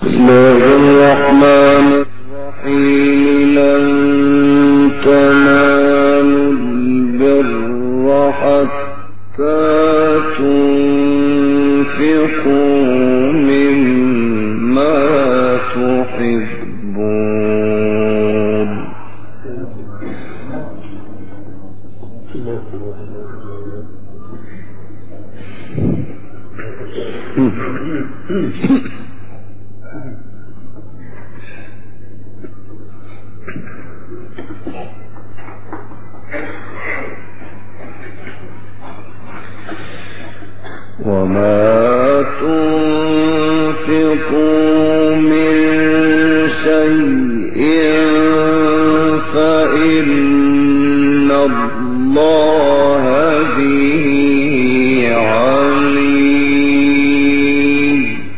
بسم الله الرحمن الرحيم لن تنالوا البر حتى تنفقوا مما تحبون وما تنفقوا من شيء فإن الله به عليم.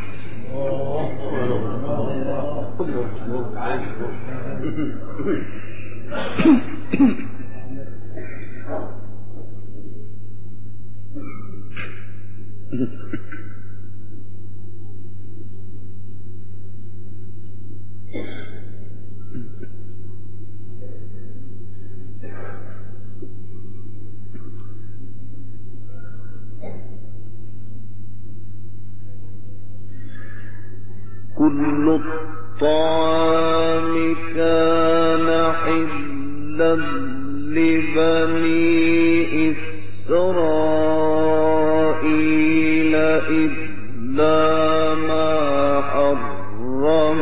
كل الطعام كان حلا لبني إسرائيل إلا ما حرم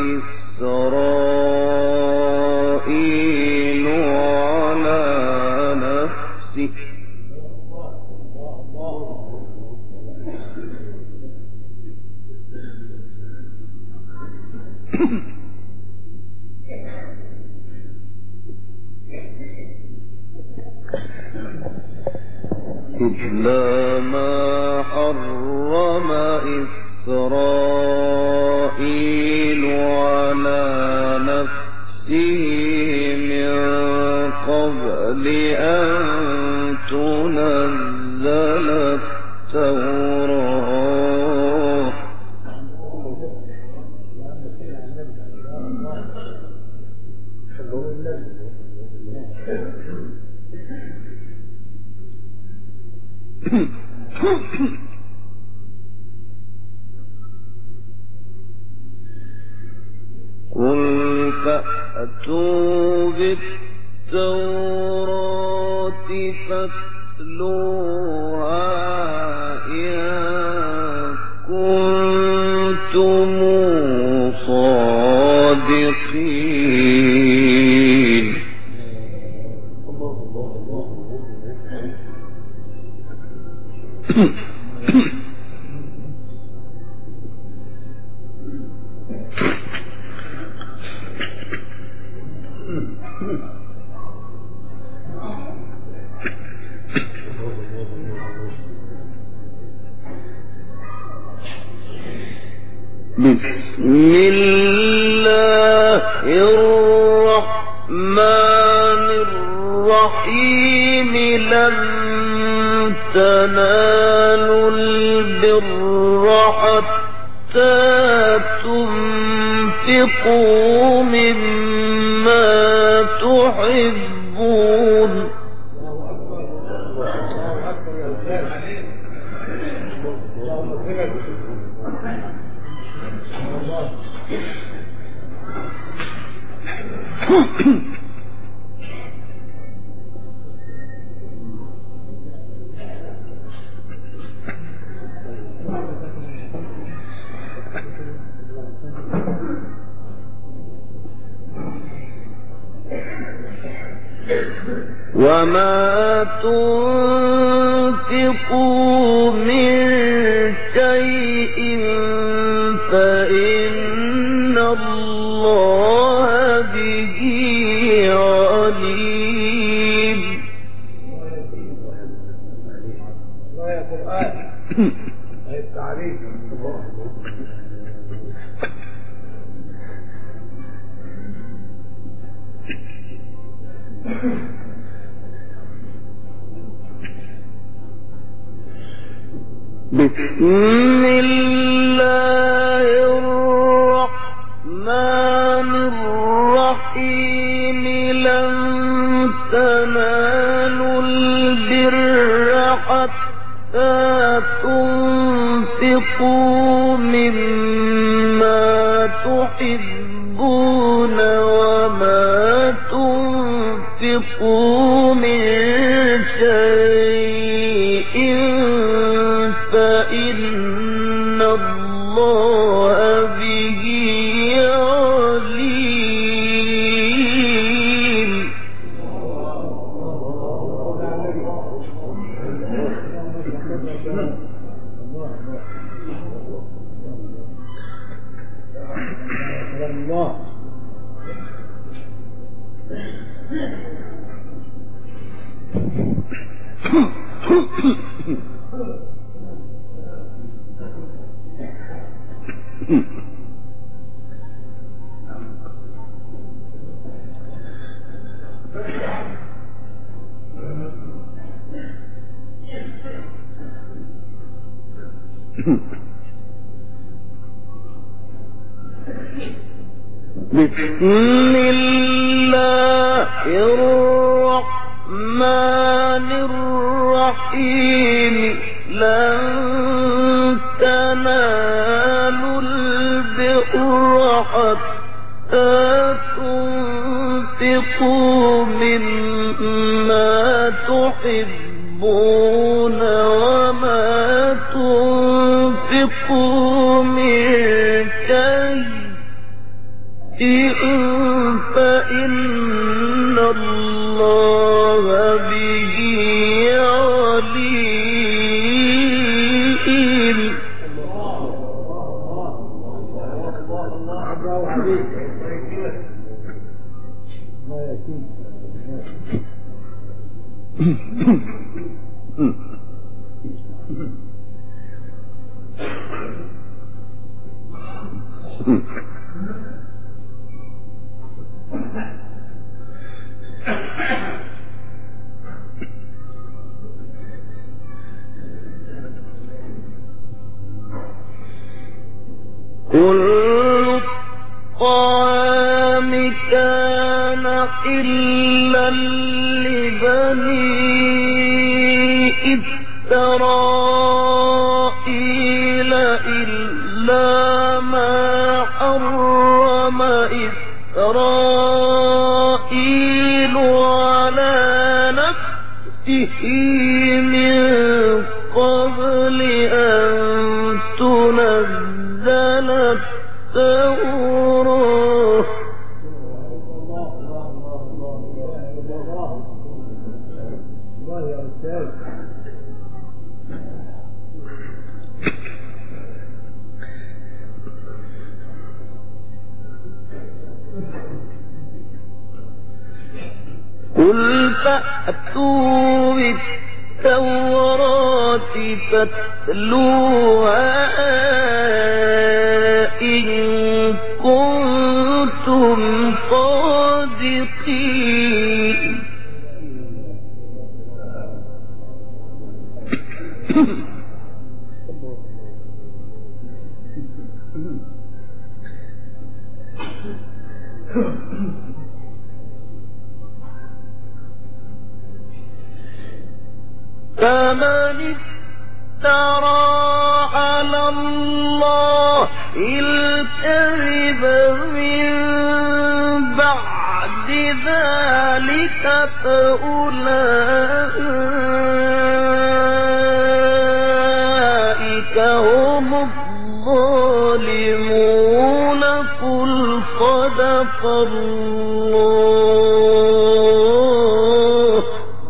إسرائيل على نفسه إلا ما حرم إسرائيل على نفسه من قبل أن تنزل التوراة قل فأتوا بالتوراة فاتلوها إن كنتم صادقين. بسم الله الرحمن الرحيم لن تنالوا البر حتى تنفقوا مما تحبون. وما تنفقوا من شيء فإن الله به عليم. بسم الله الرحمن مما تحبون وما تنفقوا من شيء فإن الله به عليم. بسم الله الرحمن الرحيم. لن تنالوا البر حتى تنفقوا مما تحبون وما تنفقوا من شيء فإن الله به عليم. كل الطعام كان حلا لبني إسرائيل إلا ما حرم إسرائيل على نفسه من قبل أن تنزل التوراة. قل فأتوا بالتوراة فاتلوها إن كنتم صادقين. فمن افترى على الله الكذب من بعد ذلك فأولئك هم الظالمون. قل صدق الله.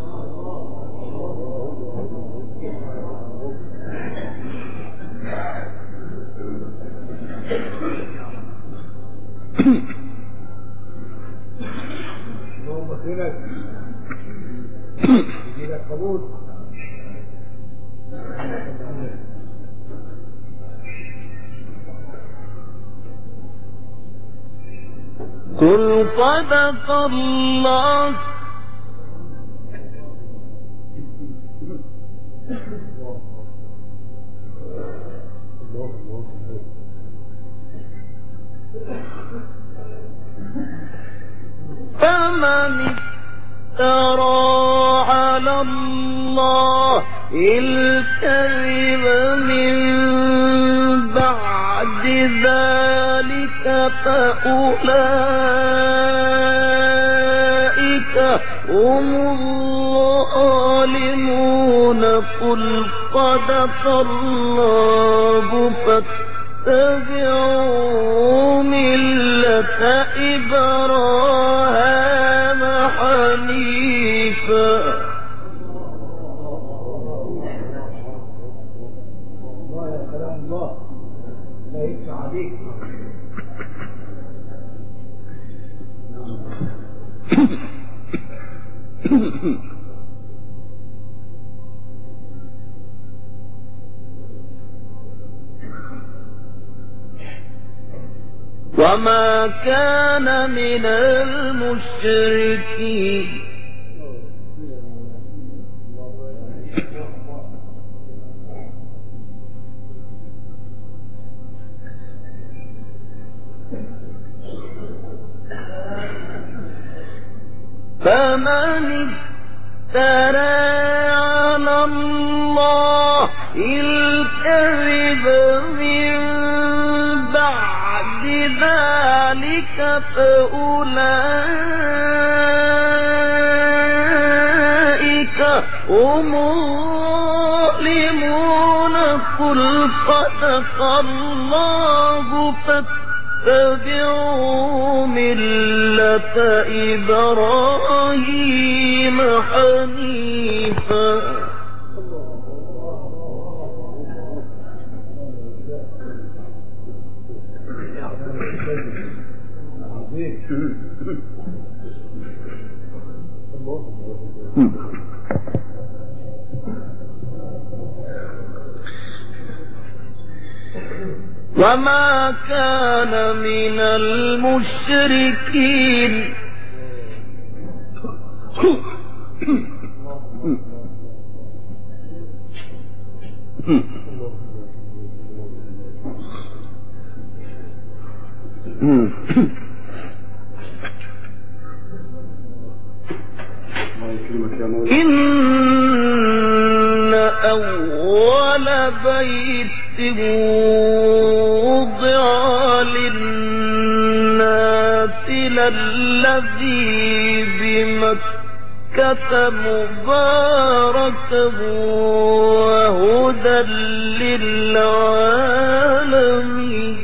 قل صدق الله. فمن افترى على الله الكذب من بعد بعد ذلك فأولئك هم الظالمون قل صدق الله فاتبعوا ملة إبراهيم حنيفا وما كان من المشركين فمن افترى على الله الكذب من بعد ذلك فأولئك هم الظالمون قل صدق الله فاتبعوا ملة إبراهيم حنيفا وما كان من المشركين إن أول بيت وضع للناس للذي بمكة مباركا وهدى للعالمين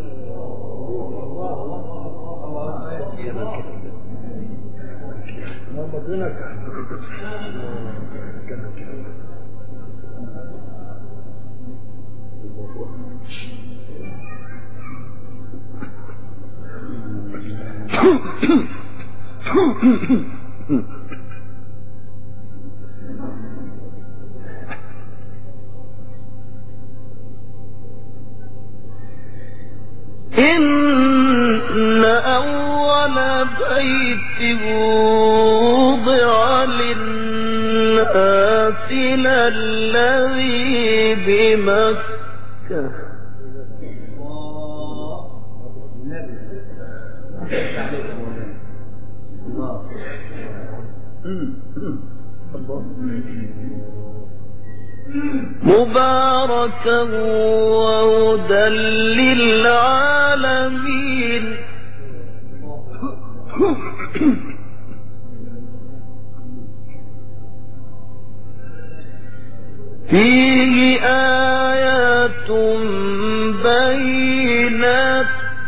إن أول بيت وضع للناس للذي بمكة مباركا وهدى للعالمين فيه آيات بينات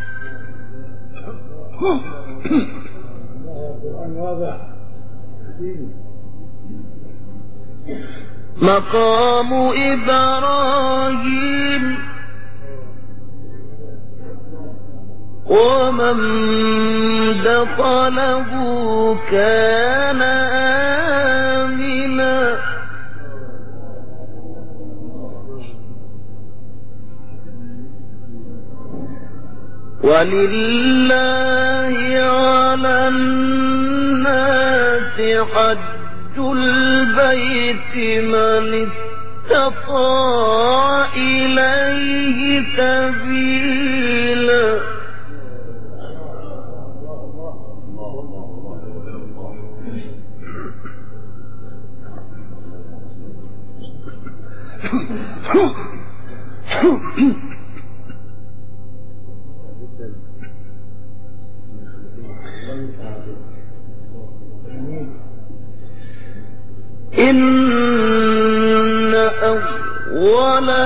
مقام إبراهيم ومن دخله كان آمنا ولله على الناس حج البيت من استطاع إليه سبيلا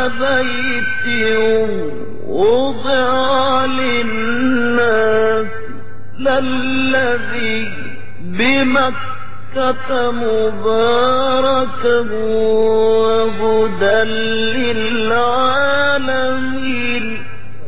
بيت وضع للناس للذي بمكة مباركا وهدى للعالمين.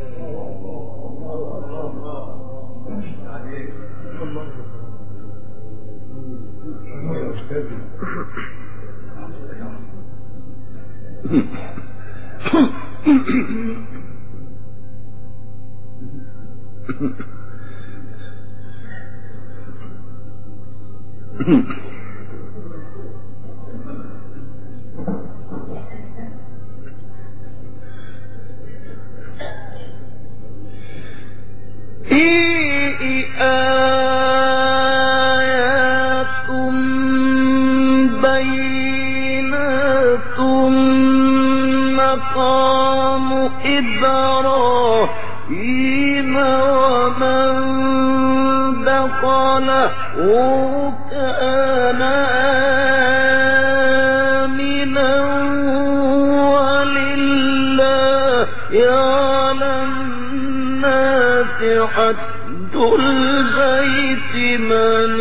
آيات بينات مقام إبراهيم ومن دخله كان آمنا ولله على الناس حج البيت من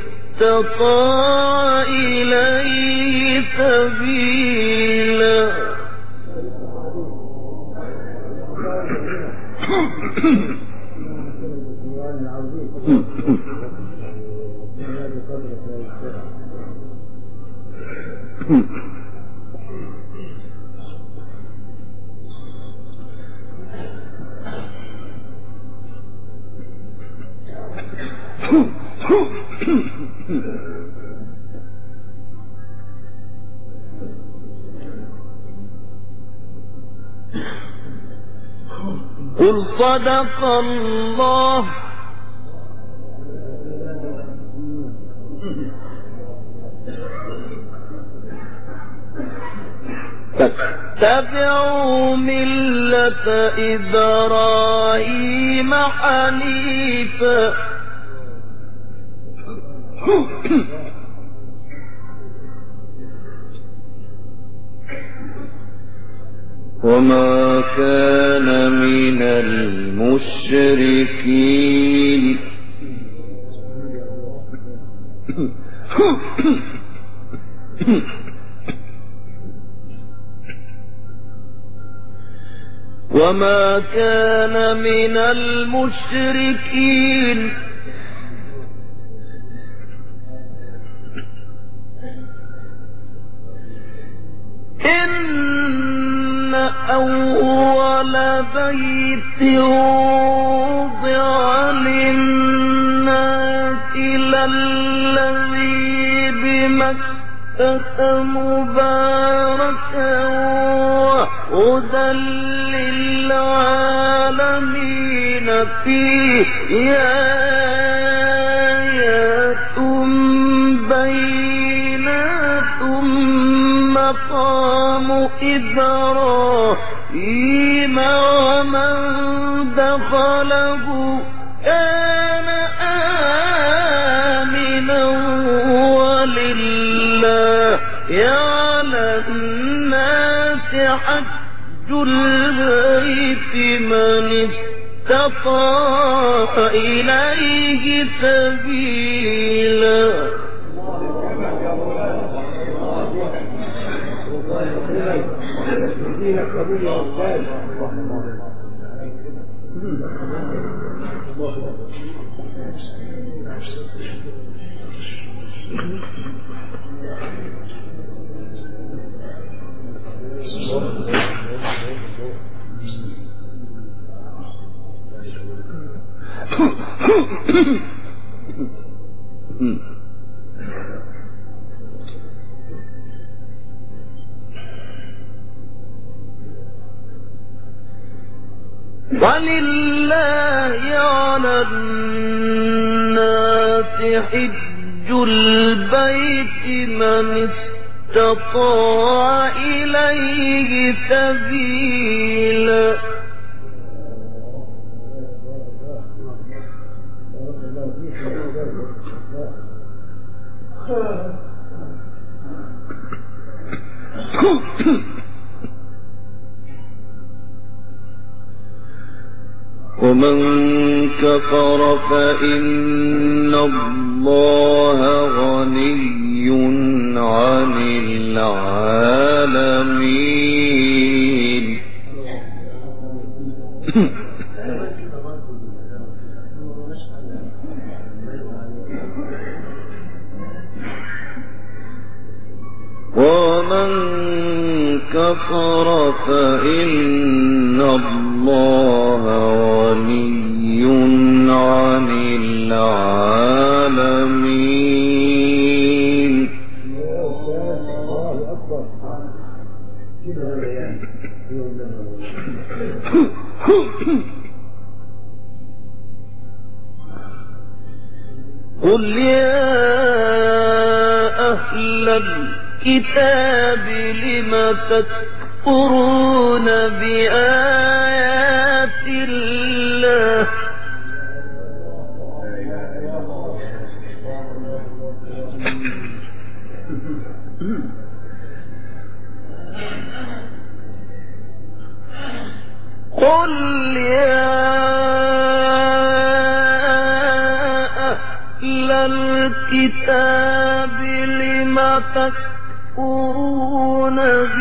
استطاع إليه سبيلا. قل صدق الله. فاتبعوا ملة إبراهيم حنيفا وما كان من المشركين. وما كان من المشركين. إن أول بيت وضع للناس للذي بمكة مباركا وهدى للعالمين فيه آيات بينات مقام إبراهيم ومن دخله كان آمنا ولله على الناس حج البيت من استطاع إليه سبيلا. ولله على الناس حج البيت من استطاع إليه سبيلا. ومن كفر فإن الله غني عن العالمين. ومن كفر فإن الله غني عن العالمين. قل يا أهل الكتاب لم تكفرون بآيات الله قل يا أهل الكتاب لم تكفرون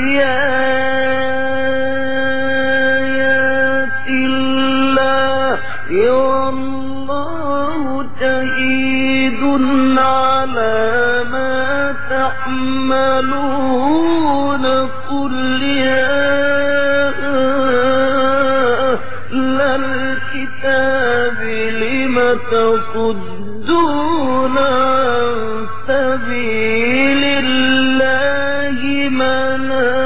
بآيات الله والله شهيد على ما تعملون. قل يا أهل الكتاب لم تصدون عن سبيل الله من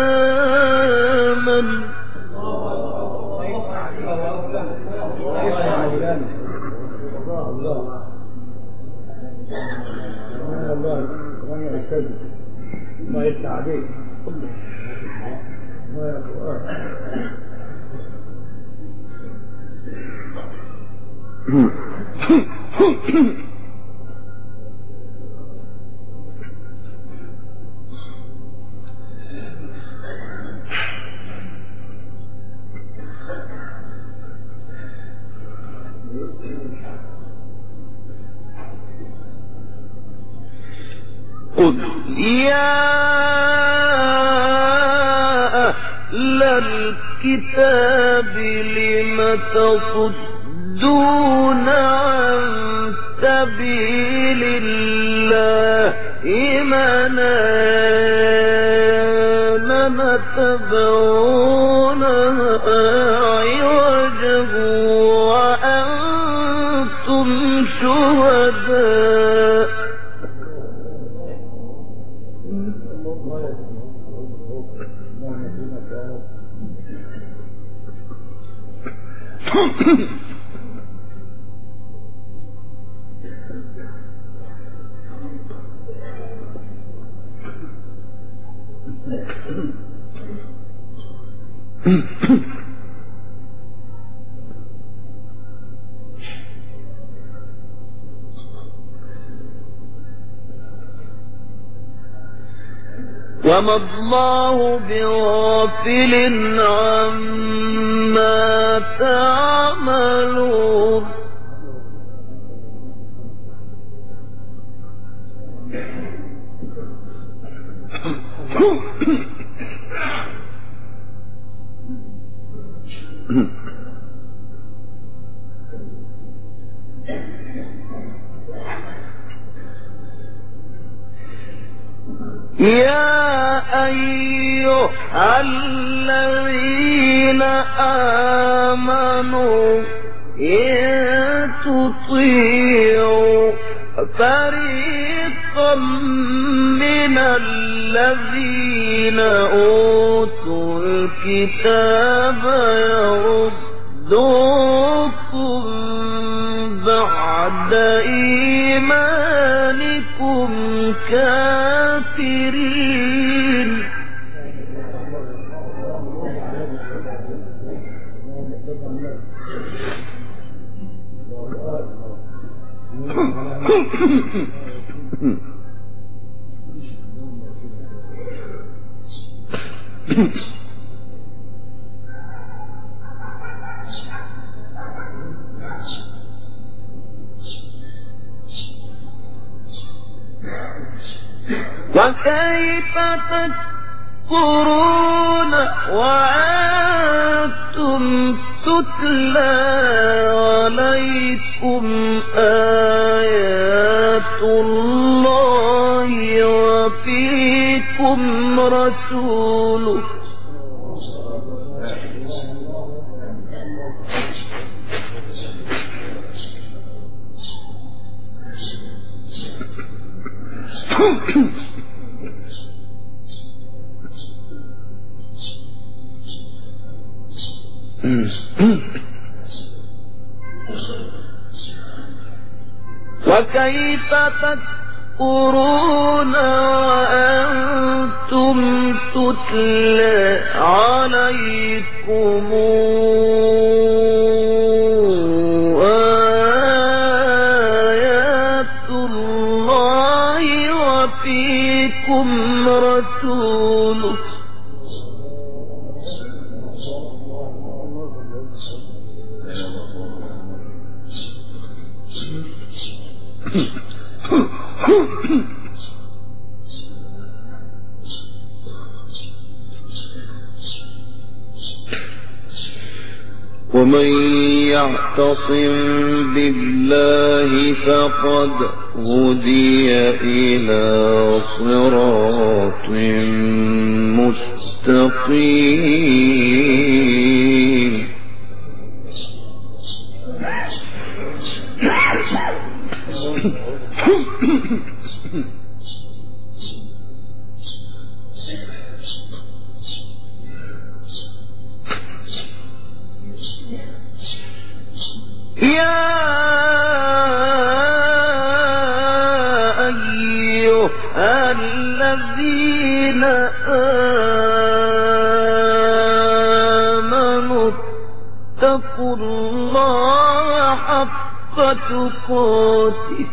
آمن. ما يفتح عليك ما يقرأ. قل يا أهل الكتاب لم تصدون عن سبيل الله من آمن تبغونها عوجا وأنتم شهداء. وما الله بغافل عما تعملون. يا أيها الذين آمنوا إن تطيعوا فريقا من الذين أوتوا الكتاب يردوكم بعد إيمانكم كافرين. وكيف تكفرون وأنتم تتلى عليكم آيات الله وفيكم رسوله وكيف تكفرون وأنتم تتلى عليكم آيات الله وفيكم رسوله ومن يعتصم بالله فقد هدي إلى صراط مستقيم يا أيها الذين آمنوا اتقوا الله حق تقاته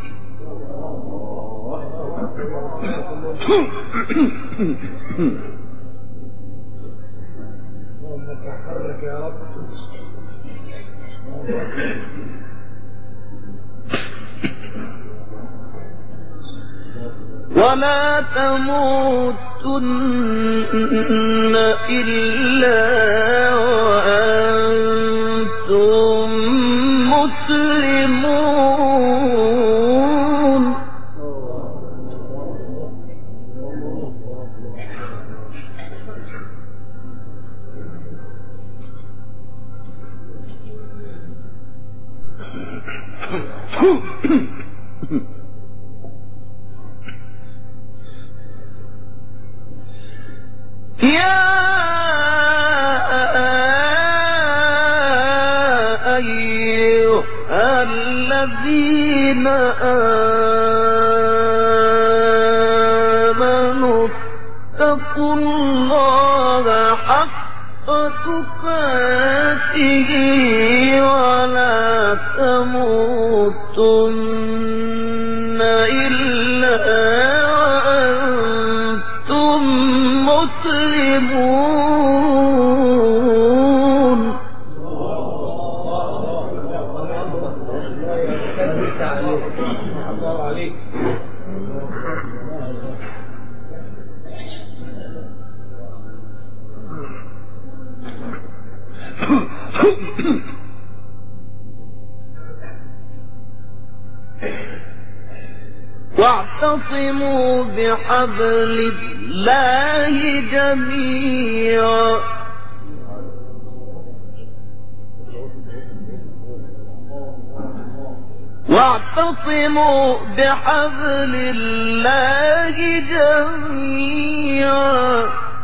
ولا تموتن إلا وأنتم مسلمون يا أيها الذين آمنوا اتقوا الله حق تقاته ولا تموتن إلا وأنتم مسلمون الله عليك. واعتصموا بحبل الله جميعا واعتصموا بحبل الله جميعا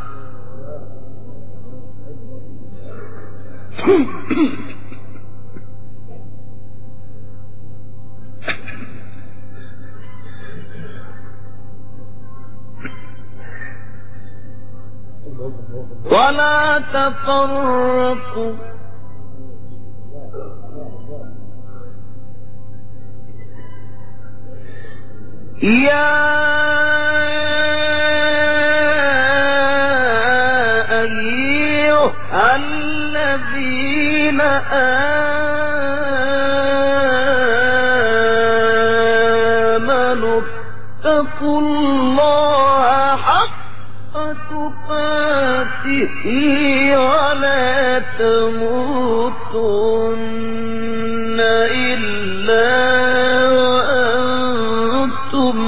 ولا تفرقوا يا أيها الذين آمنوا اتقوا الله ولا تموتن إلا وأنتم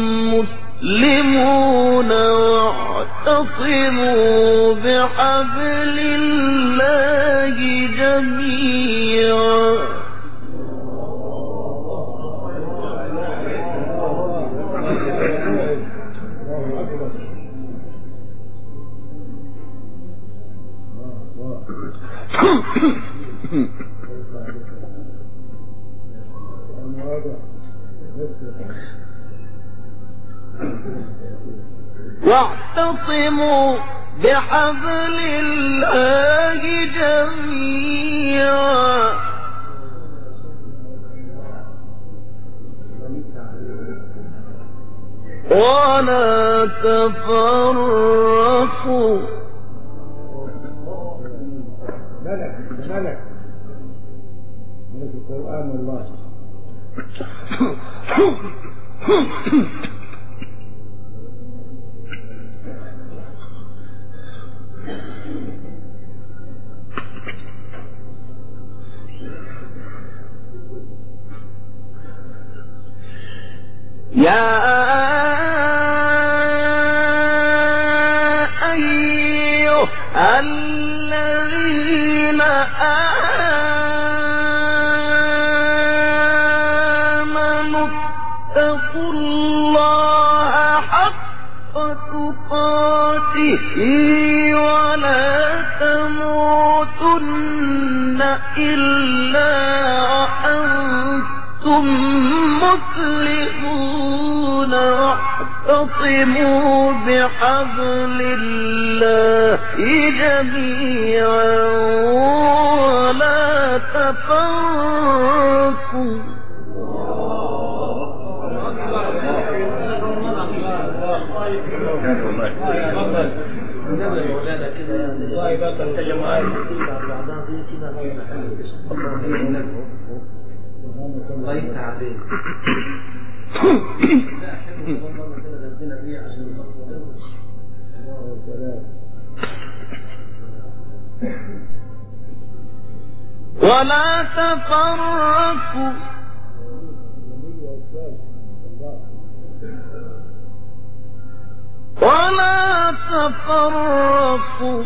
مسلمون واعتصموا بحبل الله جميعا واعتصموا بحبل الله جميعا ولا تفرقوا ملك القرآن الله يا أيها الذين آمنوا اتقوا الله حق تقاته ولا تموتن إلا وأنتم مسلمون واعتصموا بحبل الله جميعا ولا تفرقوا ولا تفرقوا ولا تفرقوا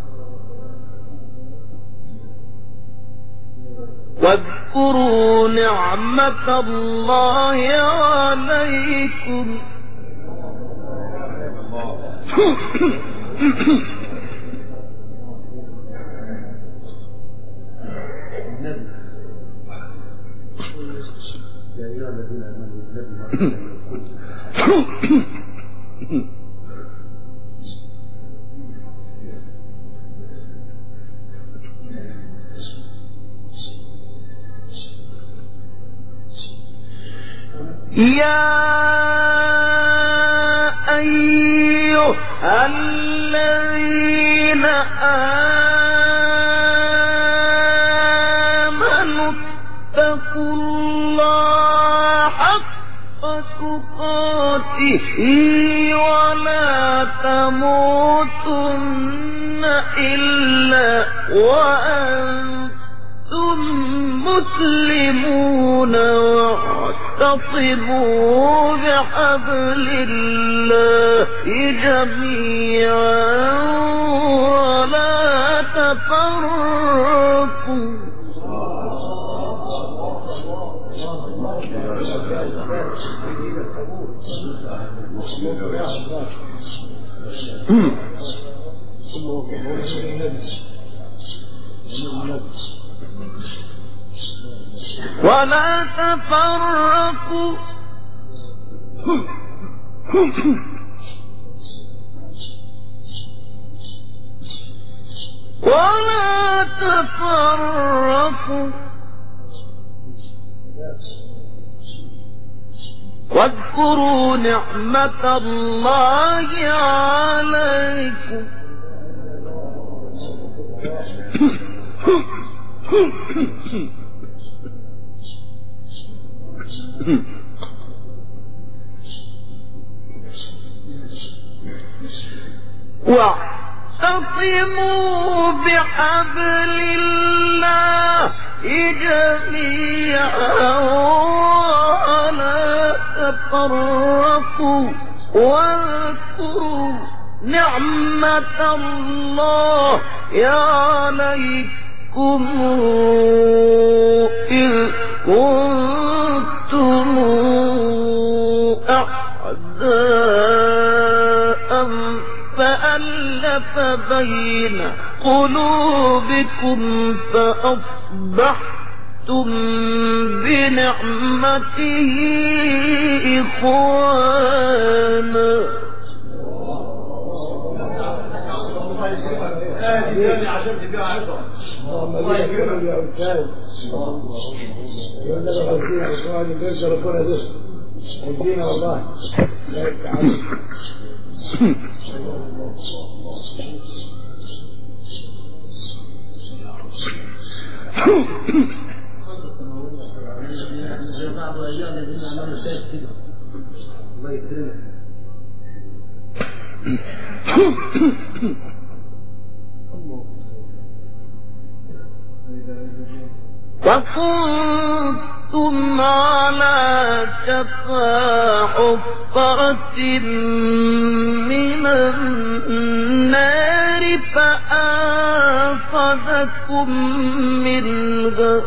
واذكروا نعمة الله عليكم يا أيها الذين آمنوا اتقوا الله حق تقاته ولا تموتن إلا وأنتم مسلمون واعتصموا بحبل الله جميعا ولا تفرقوا ولا تفرقوا ولا تفرقوا واذكروا نعمة الله عليكم واعتصموا واعتصموا بحبل الله جميعا ولا تفرقوا واذكروا نعمة الله عليكم إذ كنتم أعداء فألف بين قلوبكم فأصبحتم بنعمته إخوانا. الله يكرمك يا أستاذ. يقول لك غلطينا وسؤال بيرجع ربنا ده غلطينا والله لا يتعلم. بعض الأيام يقولون أمام الشيخ كده الله يكرمك. وكنتم على شفا حفرة من النار فأنقذكم منها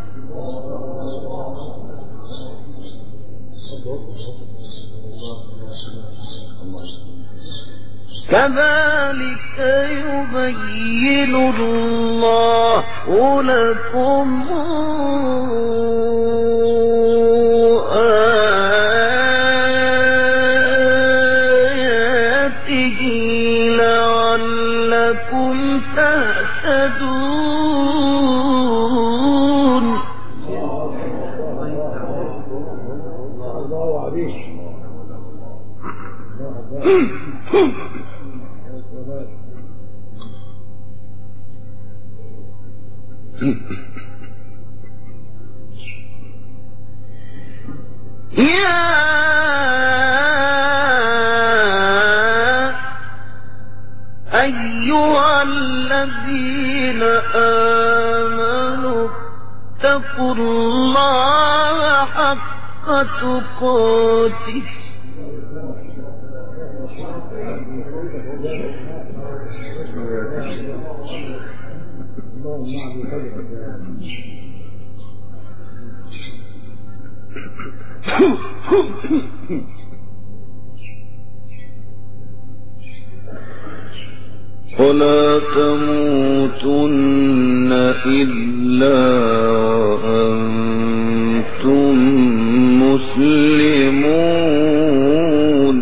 كذلك يبين الله لكم آياته لعلكم تهتدون. الله عليك. يا أيها الذين آمنوا اتقوا الله حق تقاته ولا تموتن إلا وأنتم مسلمون.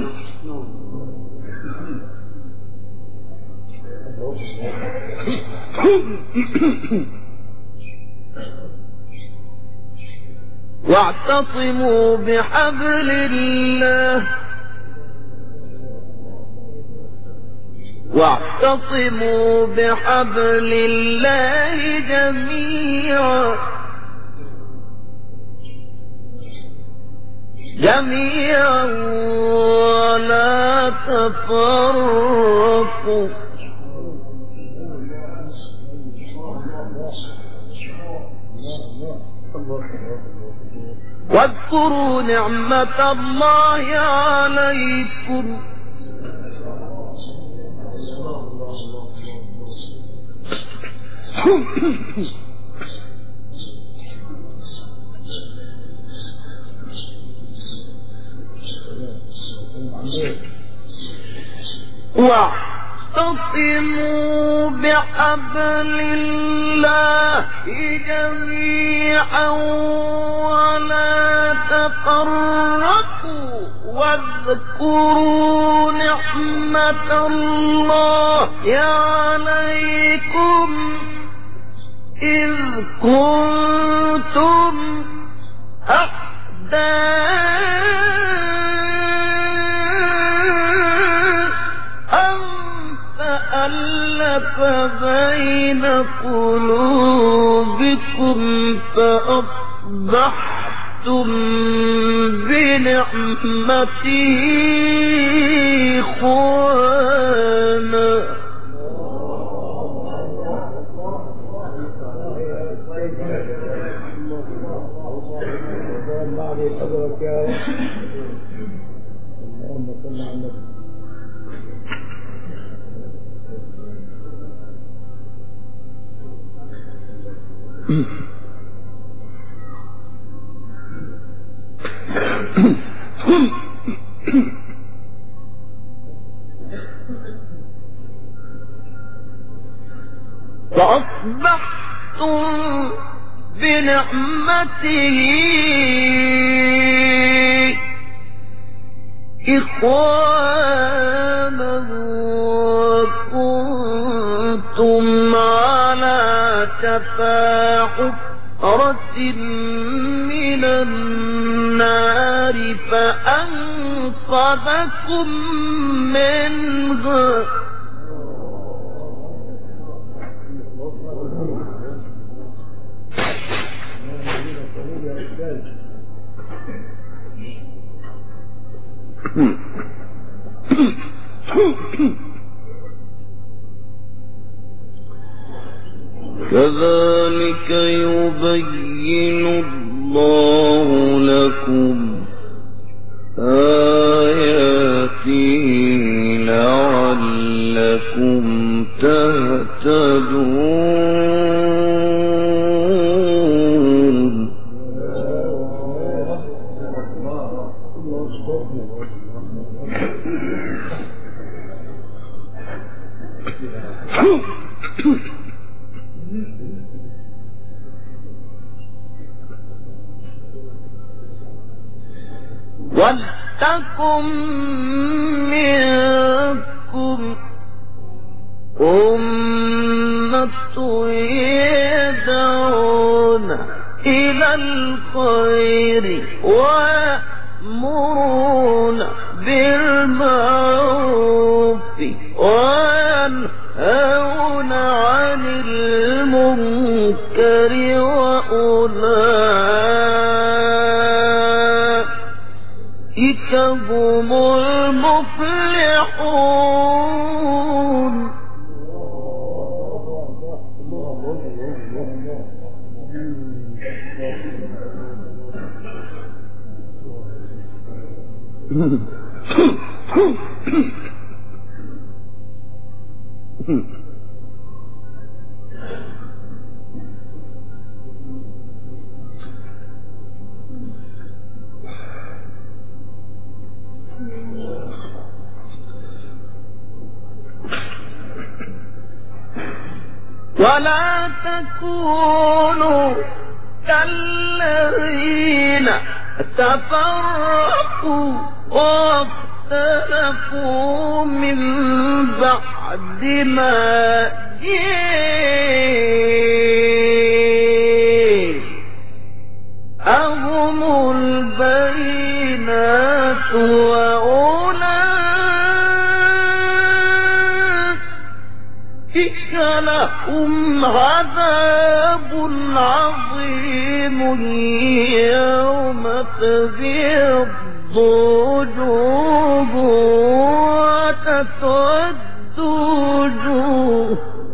واعتصموا بحبل الله واعتصموا بحبل الله جميعا ولا تفرقوا واذكروا نعمة الله عليكم واعتصموا بحبل الله جميعا ولا تفرقوا واذكروا نعمة الله عليكم إذ كنتم فألف بين قلوبكم فأصبحتم بنعمته إخوانا. من بعض حضرك يا رب. اللهم صل على النبي. فأصبحتم بنعمته إخوانا وكنتم على شفا حفرة من النار فأنقذكم منها كذلك يبين الله لكم آياته لعلكم تهتدون. ولتكن منكم أمة يدعون إلى الخير ويأمرون بالمعروف وينهون عن المنكر وأولئك هم المفلحون. ولا تكونوا كالذين تفرقوا واختلفوا من بعد ما جاءهم البينات وأولئك لهم عذاب عظيم يوم تبيض وجوه وتسود وجوه.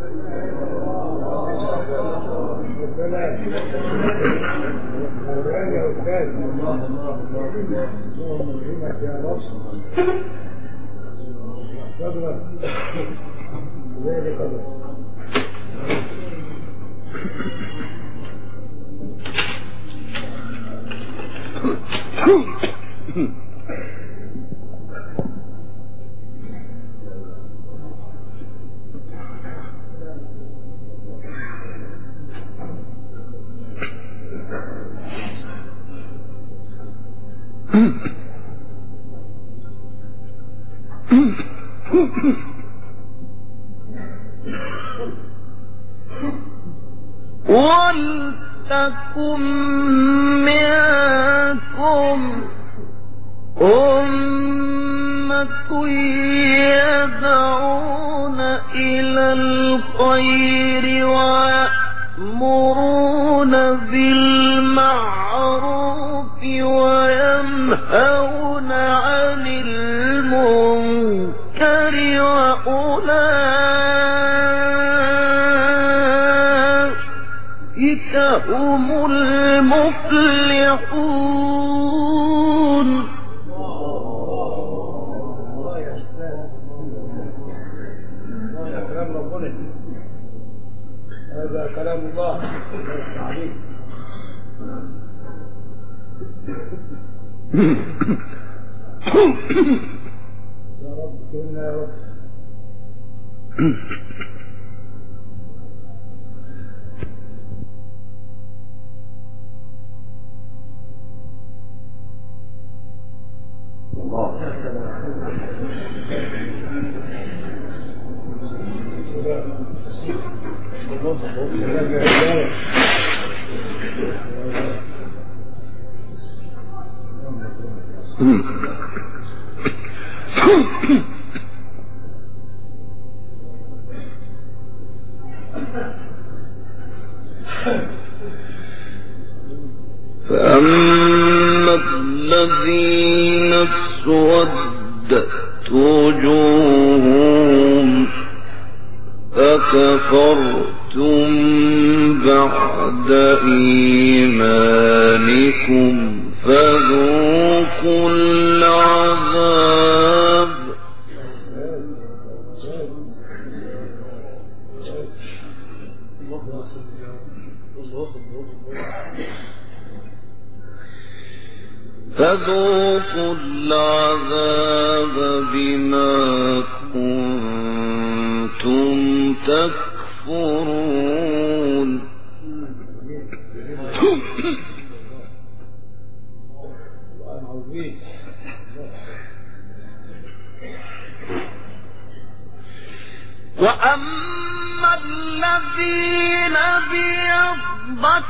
ولتكن منكم أمة يدعون إلى الخير ويأمرون بالمعروف وينهون عن المنكر وأولئك هم المفلحون. كلام الله عليك. يا رب كلنا يا رب. فأما الذين اسودت وجوههم أكفرتم بعد إيمانكم فذوقوا العذاب بما كنتم تكفرون وأما الذين ابيضت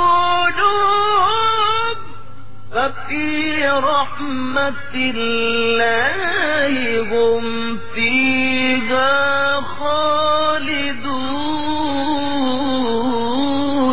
وجوههم ففي رحمة الله هم فيها خالدون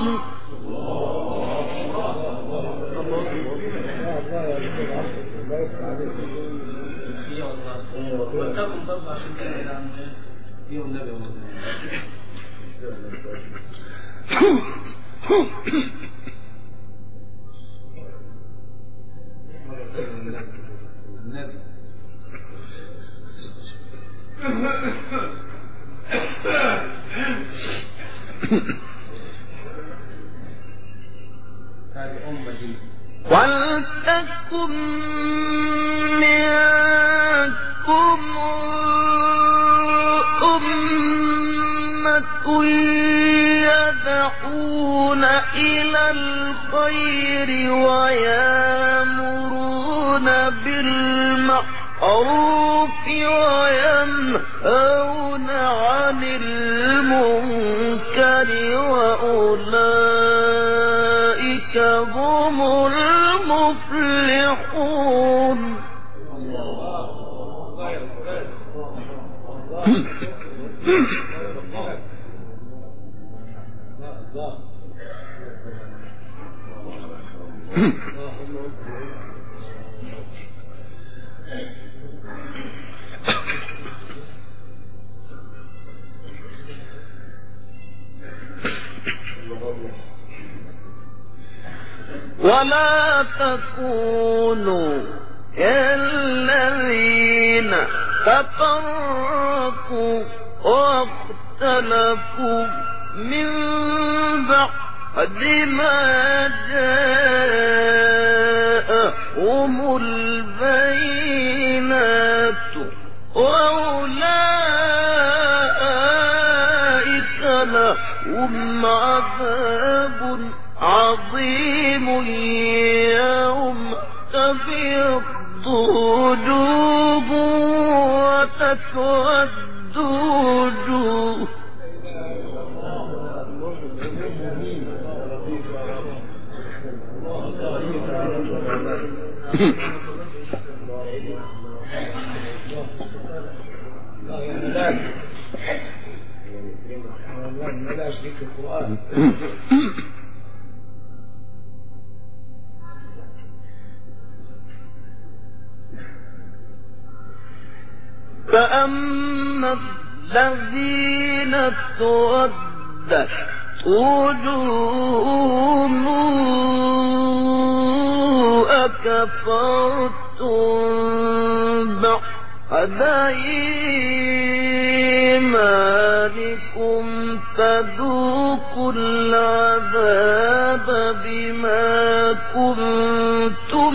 ولتكن منكم أمة يدعون إلى الخير ويأمرون بالمعروف وينهون عن المنكر وأولئك هم المفلحون ولا تكونوا كالذين تفرقوا واختلفوا من بعد ما جاءهم البينات وأولئك لهم عذاب عظيم يوم تبيض وجوه وتسود وجوه فأما الذين اسودت وجوههم أكفرتم بعد إيمانكم فذوقوا العذاب بما كنتم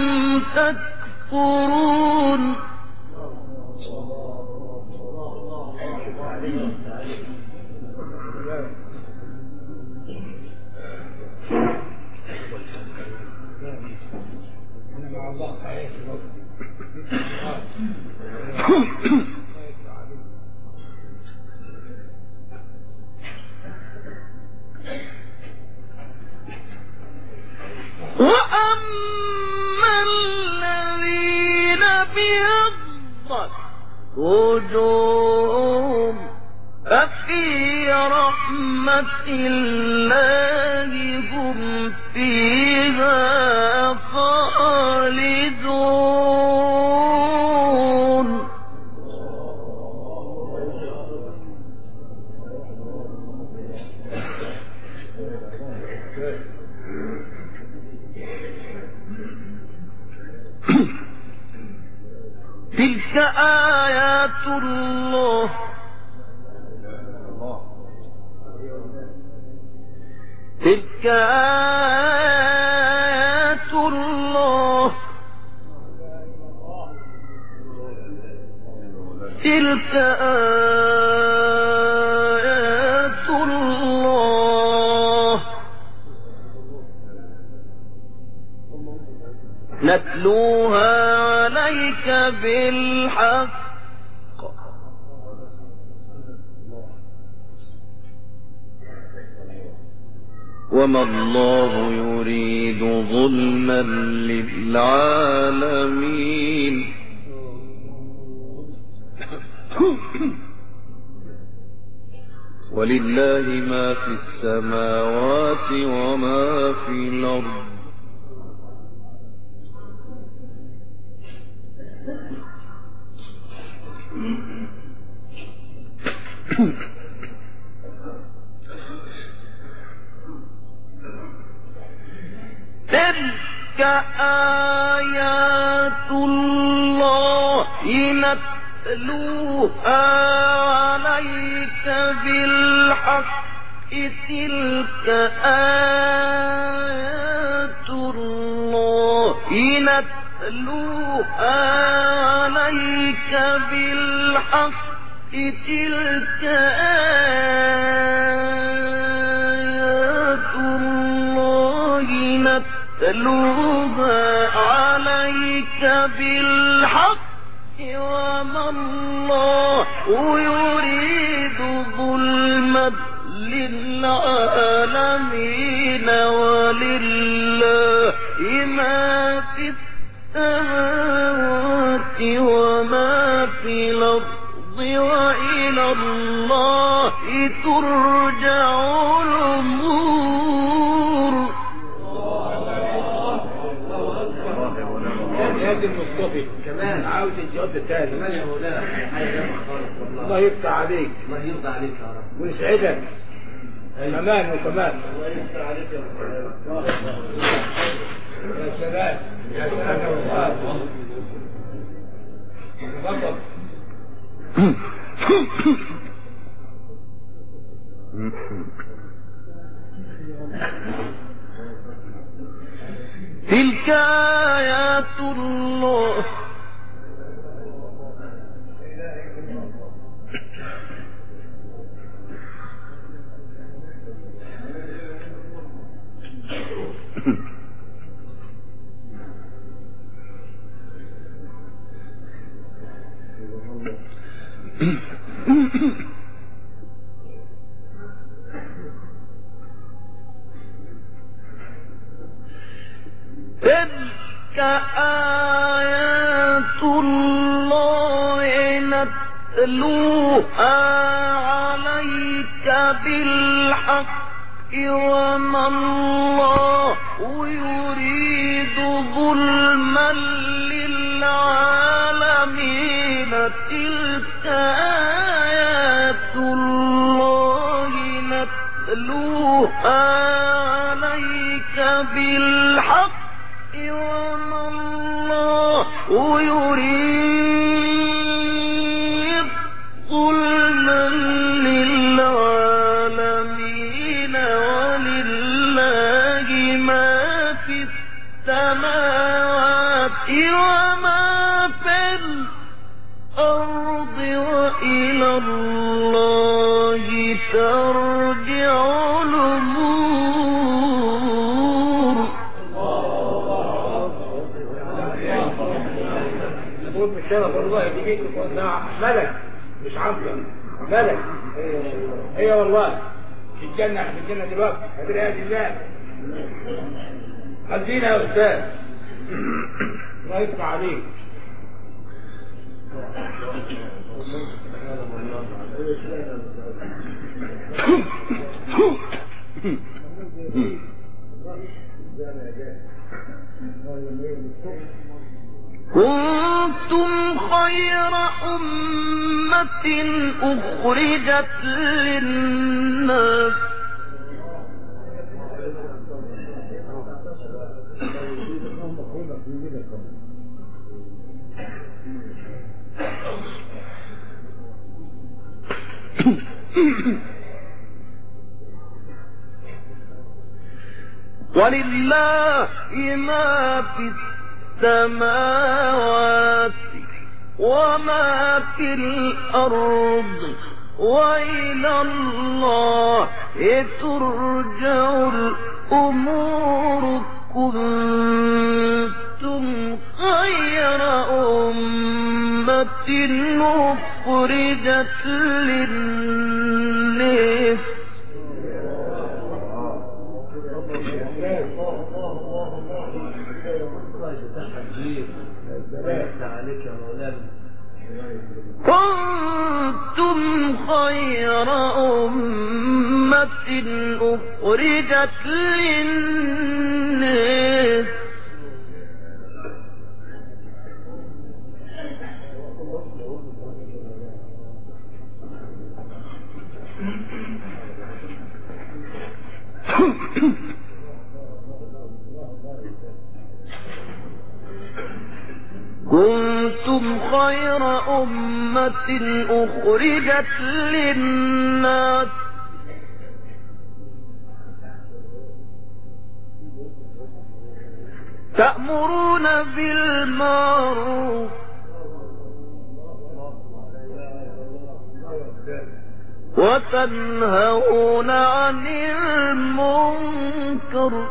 تكفرون وأما الذين ابيضت وجوههم ففي رحمة الله هم فيها خالدون تلك آيات الله تلك آيات الله تلك آيات الله نتلوها عليك بالحق وما الله يريد ظلما للعالمين ولله ما في السماوات وما في الأرض تلك آيات الله نتلوها عليك بالحق تلك آيات الله نتلوها عليك بالحق تلك آيات الله نتلوها عليك بالحق وما الله يريد ظلما للعالمين ولله ما في السماوات وما في الأرض وإلى الله ترجع الأمور. لازم نصطفي كمان عاوز الجواب الثاني كمان يا مولانا. الله يفتح عليك. الله يرضى عليك يا رب ويسعدك كمان وكمان. الله يفتح عليك يا رب. يا سلام يا سلام يا الله. تفضل. تلك آيات الله تلك آيات الله نتلوها عليك بالحق وما الله يريد ظلما للعالمين تلك آيات الله نتلوها عليك بالحق وما الله يريد ظلما للعالمين وما في الأرض وإلى الله ترجع الأمور. قول بالشرف والله تجيك ملك مش عبد ملك. ايه والله في الجنة دلوقتي هتلاقي الله عايزين يا أستاذ الله يسمع عليك. كنتم خير أمة أخرجت للناس ولله ما في السماوات وما في الأرض وإلى الله ترجع الأمور. كنتم خير أمة أخرجت للناس كنتم خير أمة أخرجت للناس كنتم خير أمة أخرجت للناس تأمرون بالمعروف وتنهون عن المنكر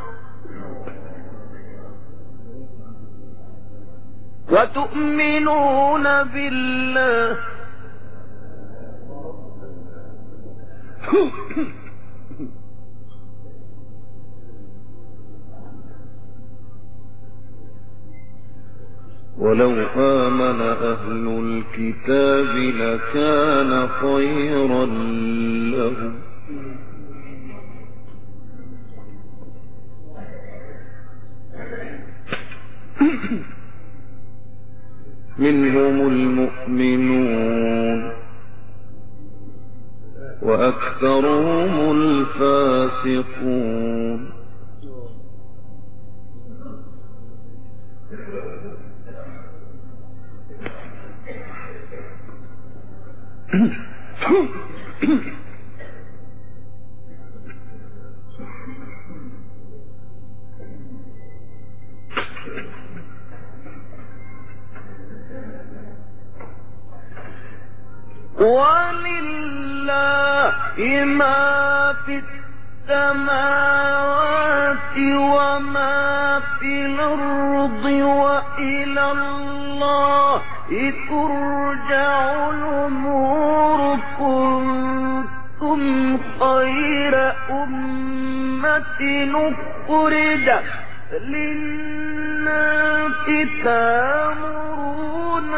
وتؤمنون بالله ولو آمن أهل الكتاب لكان خيرا لهم منهم المؤمنون وأكثرهم الفاسقون ولله ما في السماوات وما في الأرض وإلى الله ترجع الأمور. كنتم خير أمة أخرجت للناس تأمرون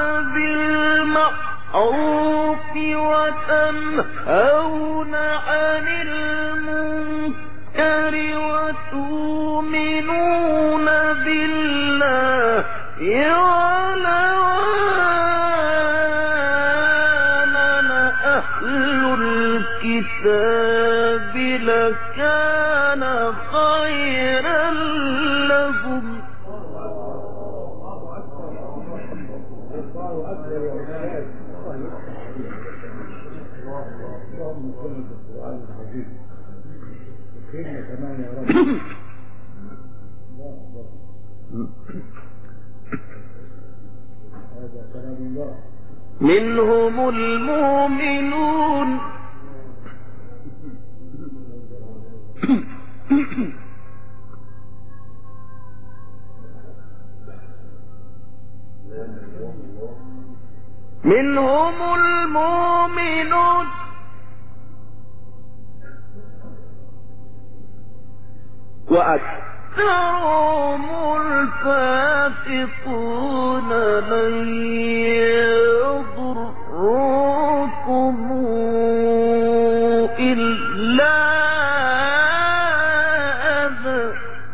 بالمعروف وتنهون عن المنكر وتؤمنون بالله ولو آمن أهل الكتاب لكان خيرا لهم منهم المؤمنون وأكثرهم الفاسقون لن يضروكم إلا أذى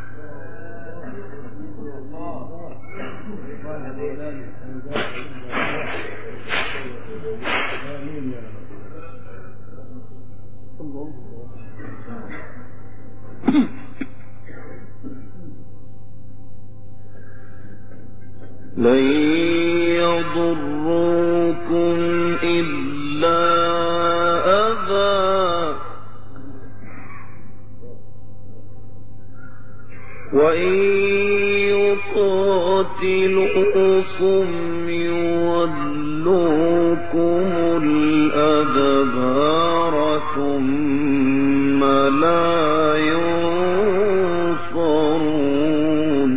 لن يضروكم إلا أذى وإن يقاتلوكم يولوكم الأدبار ثم لا ينصرون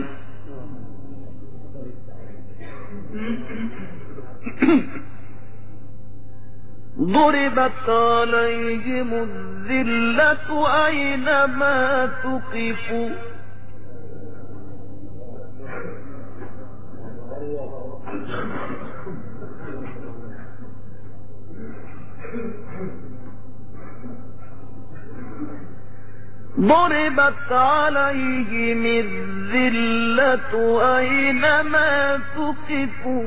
ضربت عليهم الذلة أينما ثقفوا ضربت عليهم الذلة أينما ثقفوا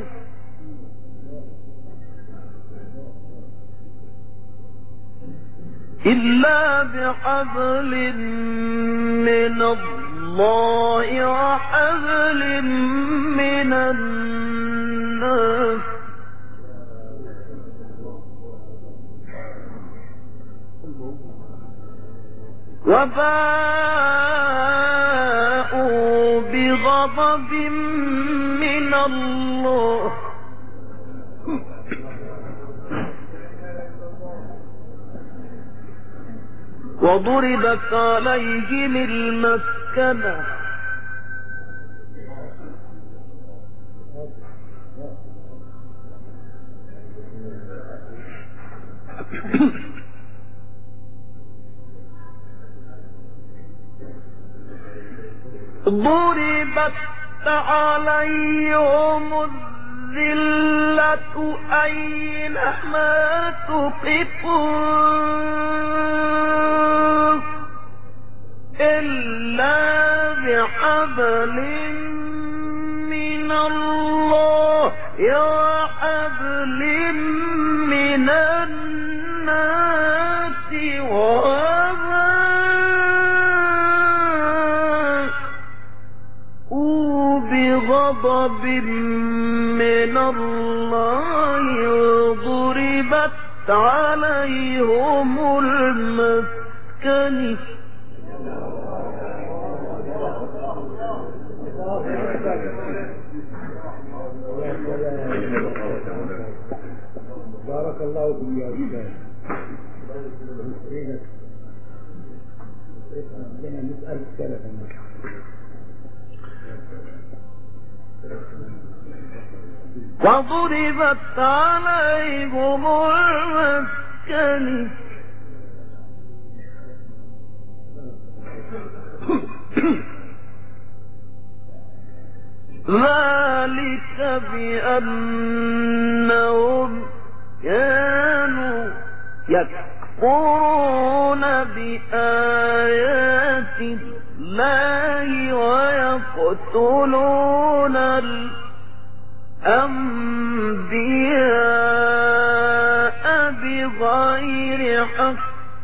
إلا بحبل من الله وحبل من الناس وباءوا بغضب من الله وضربت عليهم المسكنة ضربت عليهم الذلة أينما ثقفوا إلا بحبل من الله وحبل من الناس بغضب من الله وضربت عليهم المسكنة بارك الله فيك يا أستاذ. نسأل سلفا وضربت عليهم المسكنة ذلك بأنهم كانوا يكفرون بآيات الله ويقتلون الأنبياء بغير حق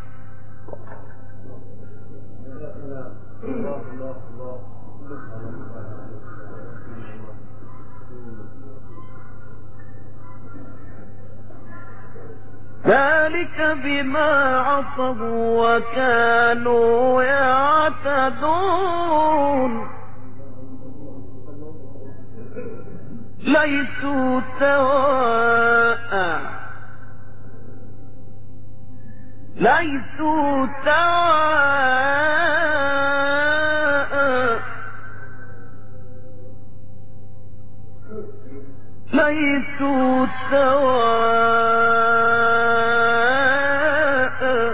ذلك بما عصوا وكانوا يعتدون ليسوا سواء ليسوا سواء ليسوا سواء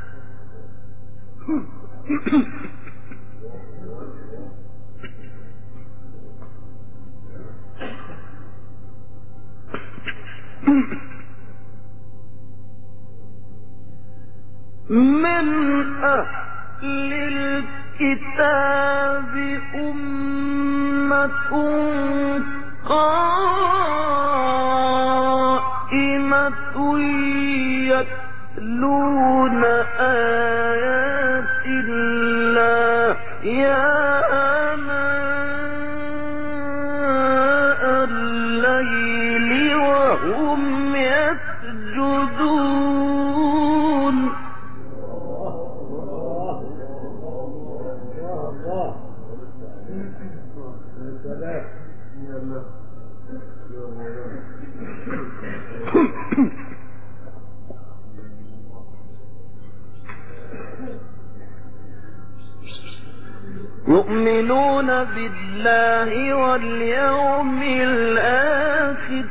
من أهل الكتاب أمة قائمة يتلون آيات الله آناء الليل وهم يسجدون يؤمنون بالله واليوم الآخر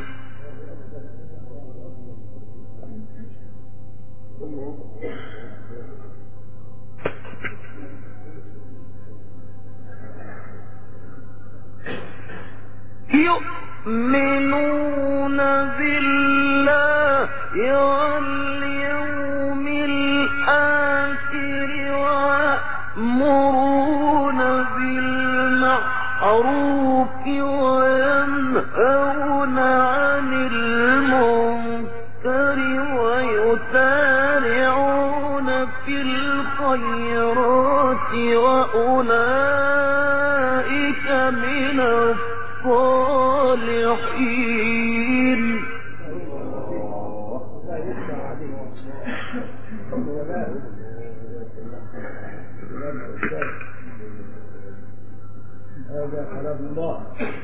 يؤمنون بالله واليوم الآخر ويأمرون بالمعروف وينهون عن المنكر ويسارعون في الخيرات وأولئك من الصالحين هذا كلام الله.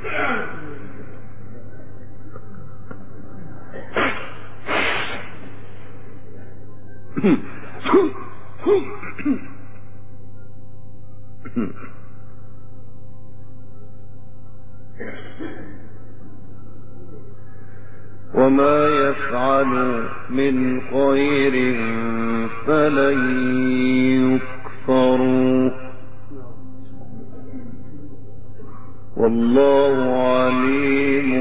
وما يفعل من خير فلن يكفروا والله عليم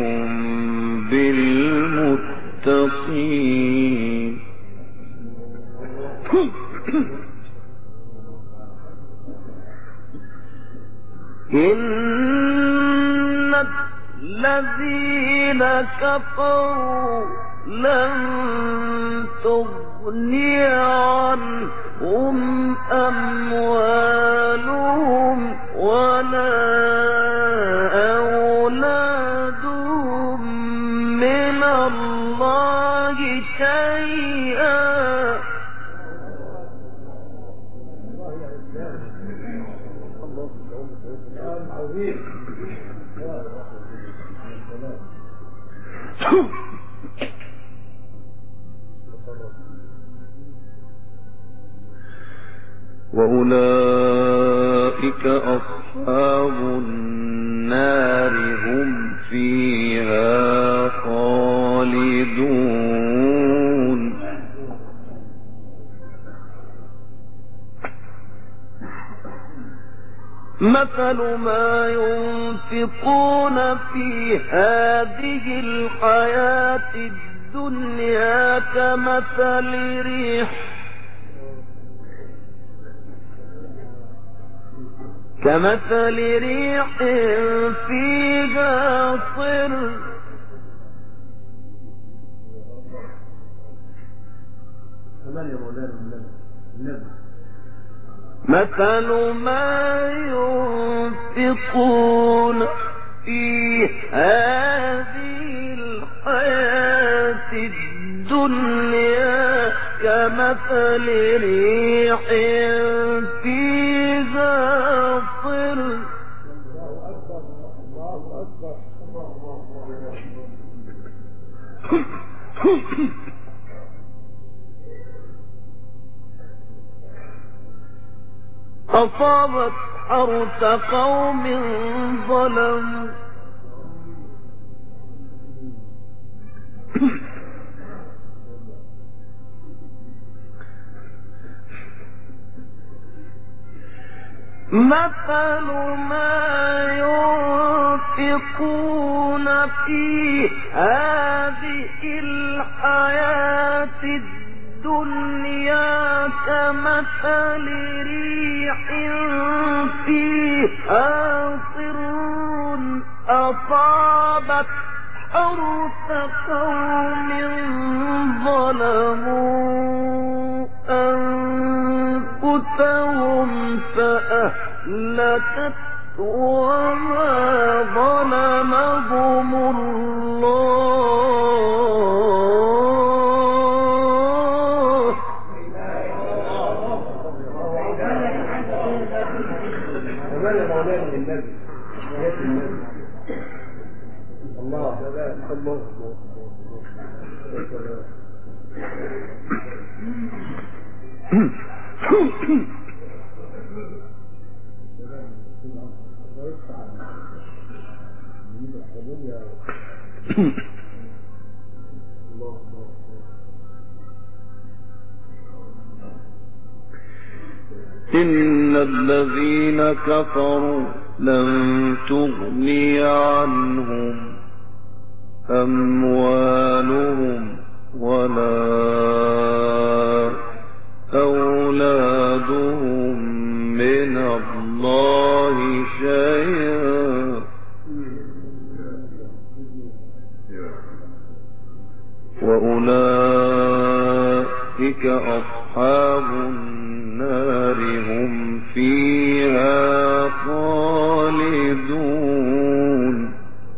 بالمتقين إن الذين كفروا لن تغني عنهم أموالهم ولا أولادهم من الله شيئا وأولئك أصحاب النار هم فيها خالدون مثل ما ينفقون في هذه الحياة الدنيا كمثل ريح فيها صر مثل ما ينفقون في هذه الحياة الدنيا كمثل ريح فيها صر أصابت حرث قوم ظلموا مثل ما ينفقون في هذه الحياة الدنيا كمثل ريح فيها صر أصابت حرث قوم ظلموا أنفسهم فأهلكت وما ظلمهم الله إن الذين كفروا لن تغني عنهم أموالهم ولا أولادهم من الله شيئا وأولئك أصحاب النار هم فيها خالدون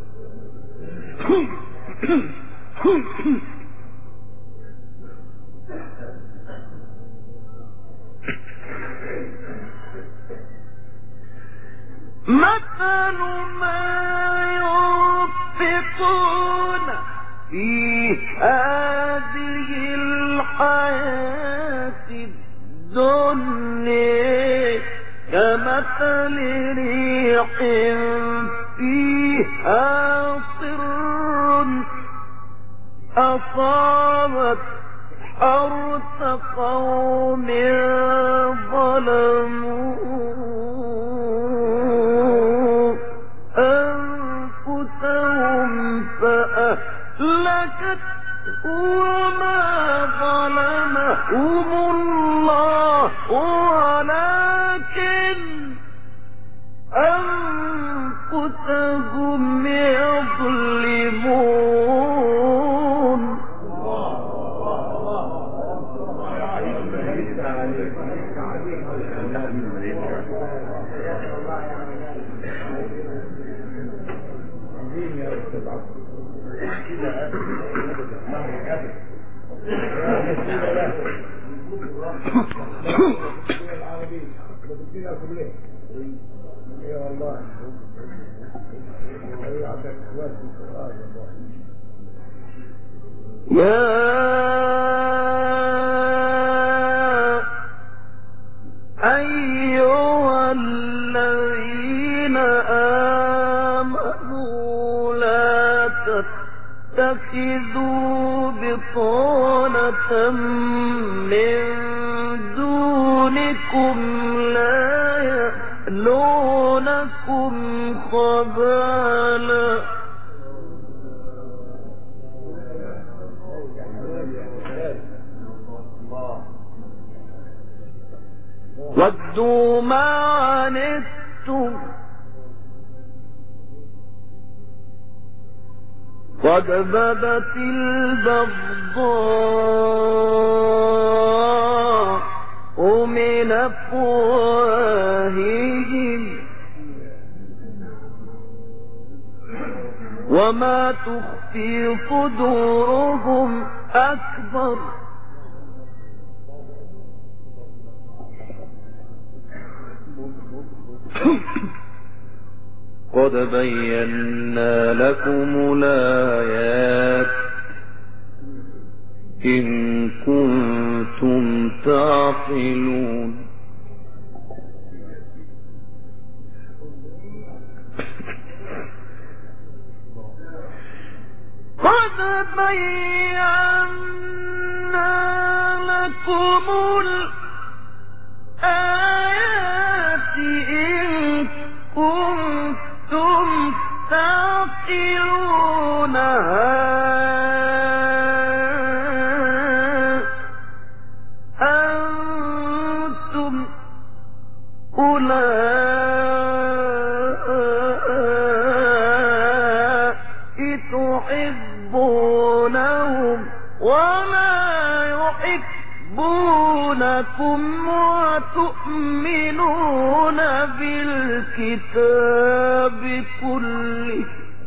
مثل ما ينفقون في هذه الحياة الدنيا كمثل ريح فيها صر أصابت حرث قوم ظلموا أنفسهم فأهلكت وما ظلمهم الله ولكن أنفسهم يظلمون يا أيها الذين آمنوا لا تتخذوا بطانة من دونكم لا يألونكم خبالا ودوا ما عنتم قد بدت البغضاء من أفواههم وما تخفي صدورهم أكبر قد بينا لكم الآيات إن كنتم تعقلون. قد بينا لكم الآيات إن كنتم تعقلون. أنتم أولئك تحبونهم ولا يحبونكم وتؤمنون بالكتاب كله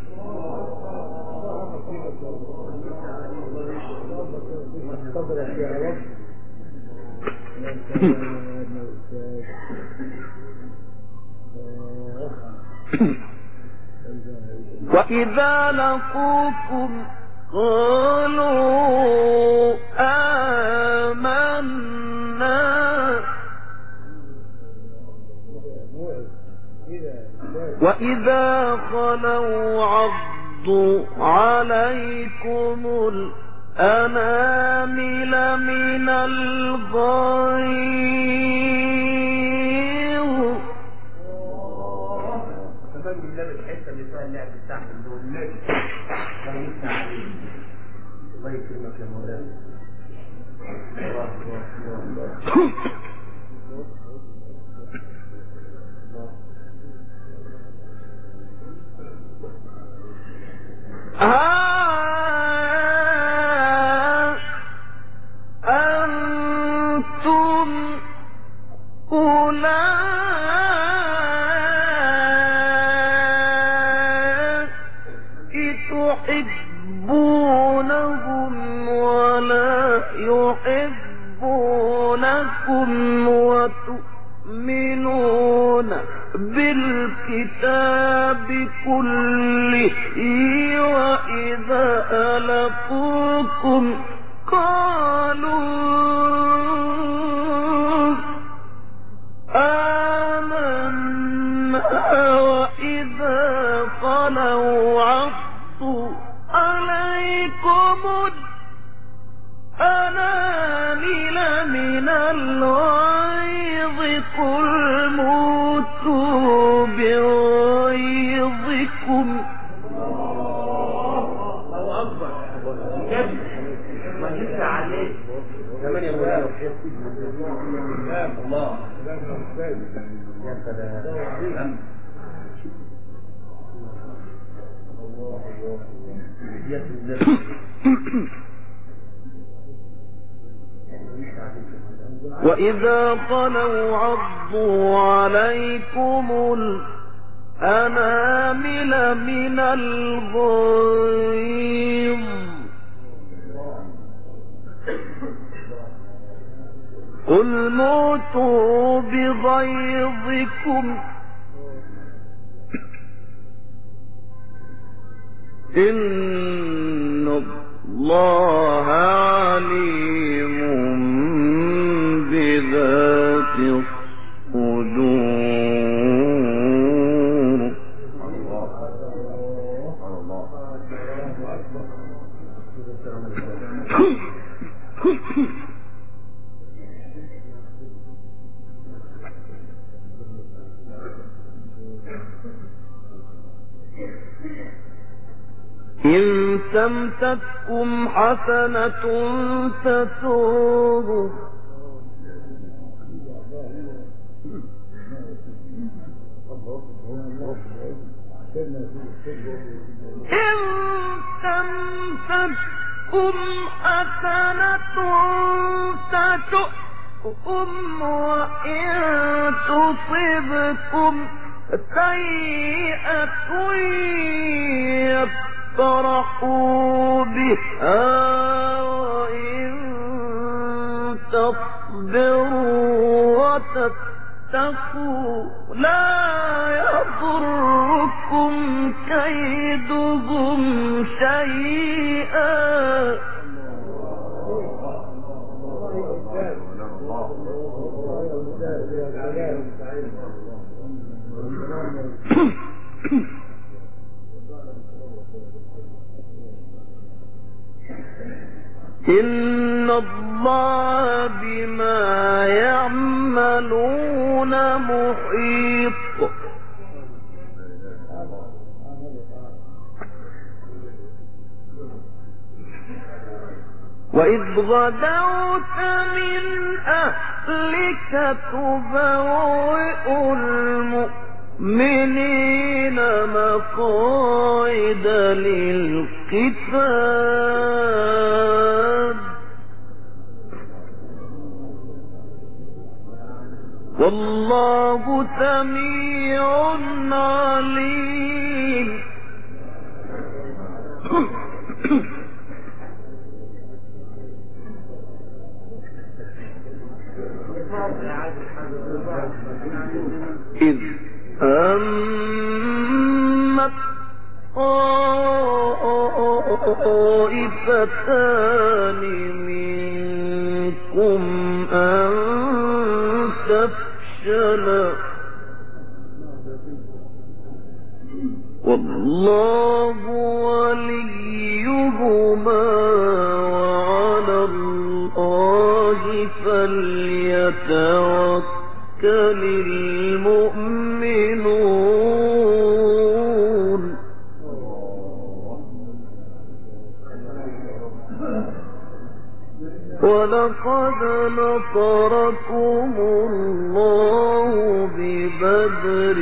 وإذا لقوكم قالوا آمنا وإذا خلوا عضوا عليكم الأنامل من الغيظ. كمان من لاب الحته اللي فيها اللعب بتاعت النبي كان يسمع عليه. الله يكرمك يا مولانا. أنتم أولئك تحبونهم ولا يحبونكم وتؤمنون بالكتاب كله وإذا لقوكم قالوا آمنا وإذا خلوا عضوا عليكم الأنامل من الغيظ قل موتوا بغيظكم. الله أكبر. ما يسمع عليه. كمان يا مولانا. الله. يا سلام. وإذا خلوا عضوا عليكم الأنامل من الغيظ قل موتوا بغيظكم إن الله عليم بذات الصدور. إن تمسككم حسنة تسوء إن تمسككم حسنة تسؤهم وإن تصبكم سيئة يفرحوا بها وإن تصبروا وتتقوا لا يضركم كيدهم شيئا إن الله بما يعملون محيط وإذ غدوت من أهلك تبوئ المؤمنين مقاعد للقتال والله سميع عليم. إذ همت طائفتان منكم أن تفشلا والله وليهما وعلى الله فليتوكل المؤمنون. ولقد نصركم الله ببدر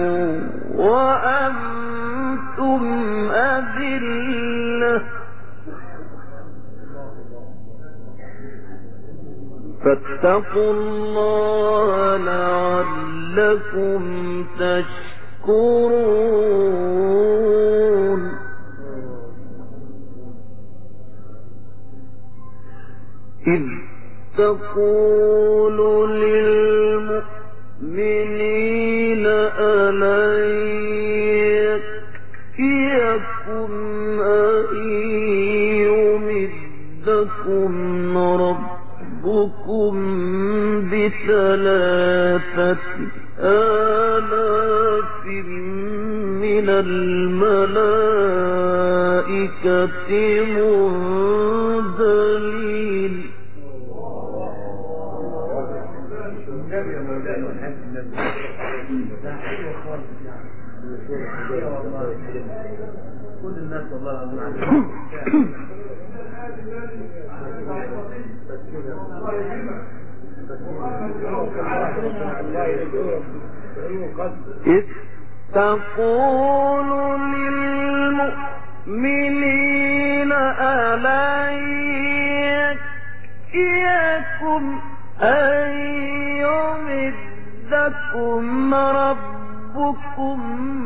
وأنتم أذلة فاتقوا الله لعلكم تشكرون. إذ تقول للمؤمنين ألن يكفيكم أن يمدكم ربكم ب3,000 من الملائكة منزلين. كل الناس والله إذ تقول للمؤمنين ألن يكفيكم أن يمدكم ربكم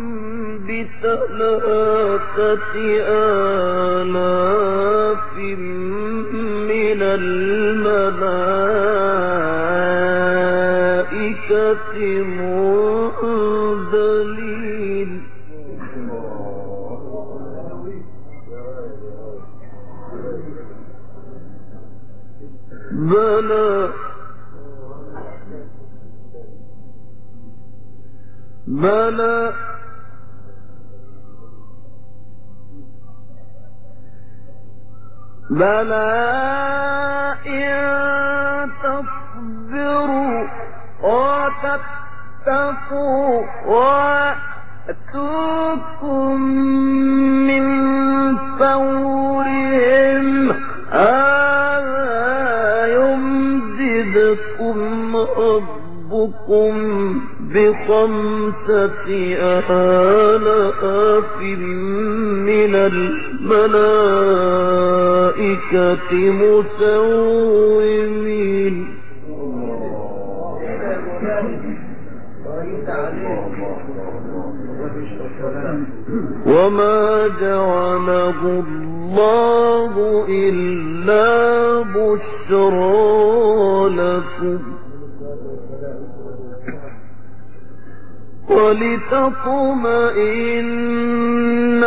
ب3,000 من الملائكة منزلين. بلى إن تصبروا وتتقوا ويأتوكم من فورهم هذا يمددكم ربكم ب5,000 من الملائكة مسومين. وما جعله الله إلا بشرى لكم ولتطمئن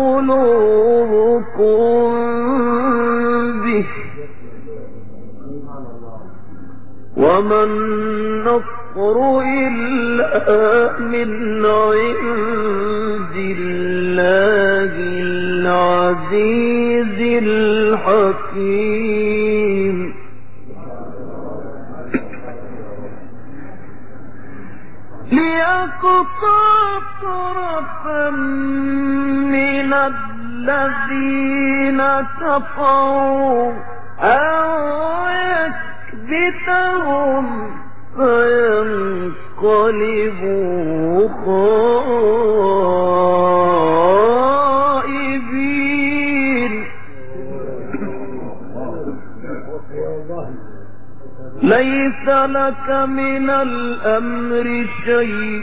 قلوبكم به وما النصر إلا من عند الله العزيز الحكيم ليقطع طرفا من الذين كفروا أو يكبتهم فينقلبوا خائبين ليس لك من الأمر شيء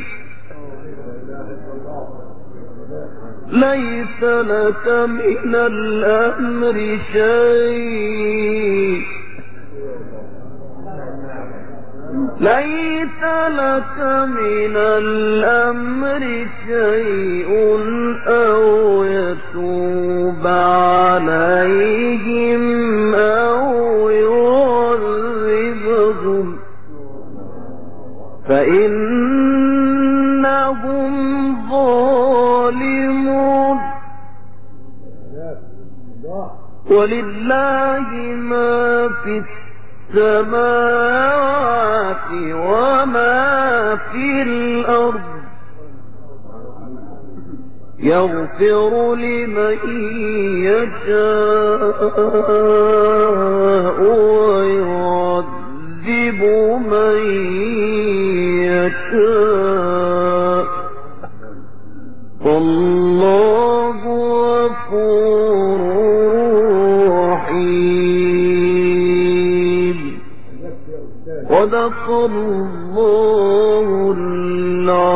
ليس لك من الأمر شيء ليس لك من الأمر شيء أو يتوب عليهم أو يعذبهم فإنهم ظالمون ولله ما في السماوات وما في الأرض يغفر لمن يشاء ويعذب من يشاء والله غفور رحيم صدق الله العظيم.